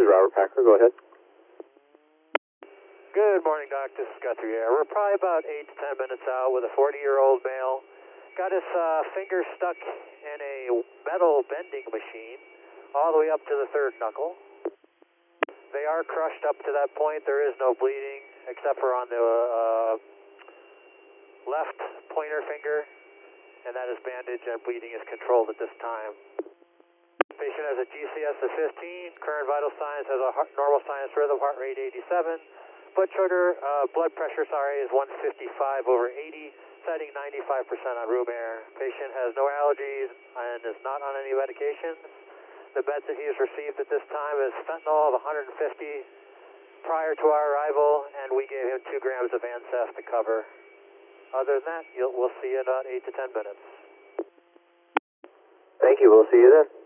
is Robert Packer. Go ahead. Good morning, Doc. This is Guthrie here. We're probably about 8 to 10 minutes out with a 40-year-old male. Got his finger stuck in a metal bending machine all the way up to the third knuckle. They are crushed up to that point. There is no bleeding except for on the left pointer finger, and that is bandaged and bleeding is controlled at this time. Patient has a GCS of 15, current vital signs has a normal sinus rhythm, heart rate 87. Blood sugar, blood pressure, is 155/80, setting 95% on room air. Patient has no allergies and is not on any medications. The meds that he has received at this time is fentanyl of 150 prior to our arrival, and we gave him 2 grams of Ancef to cover. Other than that, we'll see you in about 8 to 10 minutes. Thank you. We'll see you then.